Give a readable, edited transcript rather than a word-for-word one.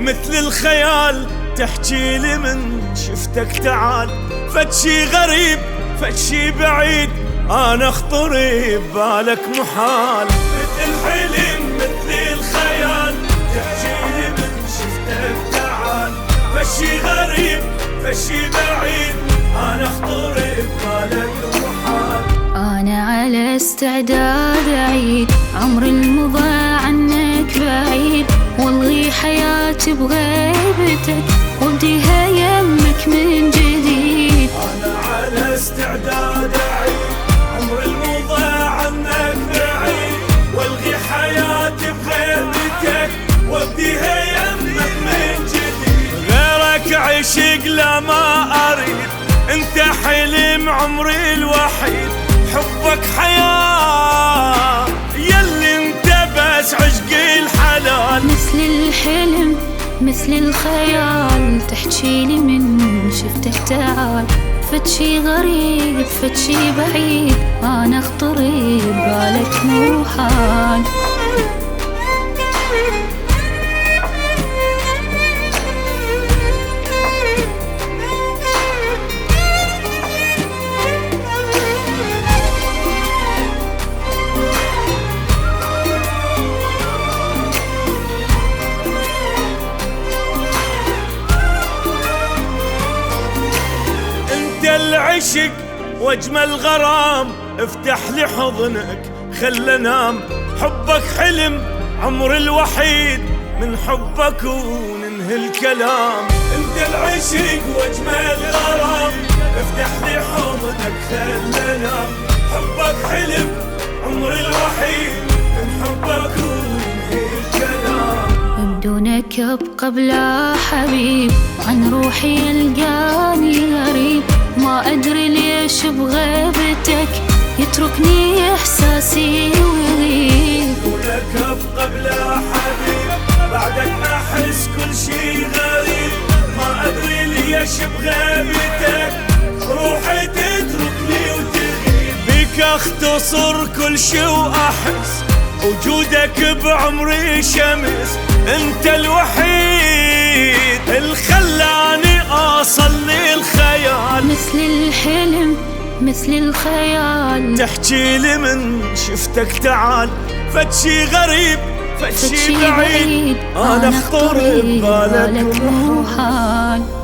مثل الخيال تحكي لي من شفتك تعال. فدشي غريب فدشي بعيد انا اخطري ببالك محال. مثل الحلم مثل الخيال تحكي لي من شفتك تعال. فدشي غريب فدشي بعيد انا اخطري ببالك محال. أنا على استعداد أعيد عمر المضى عنك بعيد، والغي حياتي بغيبتك وابديها يمك من جديد. أنا على استعداد أعيد عمر المضى عنك بعيد، والغي حياتي بغيبتك وابديها يمك من جديد. غيرك عشق لا ما أريد، انت حلم عمري الوحيد. حبك حياة يلي انت بس عشقي الحلال. مثل الحلم مثل الخيال تحكي لي من شفتك تعال. فدشي غريب فدشي بعيد انا اخطري ببالك محال. العشق واجمل غرام افتح لي حضنك خل انام. حبك حلم عمر الوحيد من حبك وننهي الكلام. انت العشق واجمل غرام افتح لي حضنك خل انام. حبك حلم عمر الوحيد من حبك وننهي الكلام. بدونك ابقى بلا حبيب عن روحي يلقاني غريب. ما أدري ليش بغيبتك يتركني إحساسي ويغيب. ولك أبقى بلا حبيب بعدك ما أحس كل شي غريب. ما أدري ليش بغيبتك روحي تتركني وتغيب. بيك أختصر كل شي وأحس وجودك بعمري شمس. أنت الوحيد الخلاني أصل للخيال. مثل الحلم مثل الخيال تحكي لي من شفتك تعال. فدشي غريب فدشي بعيد انا اخطر ببالك محال.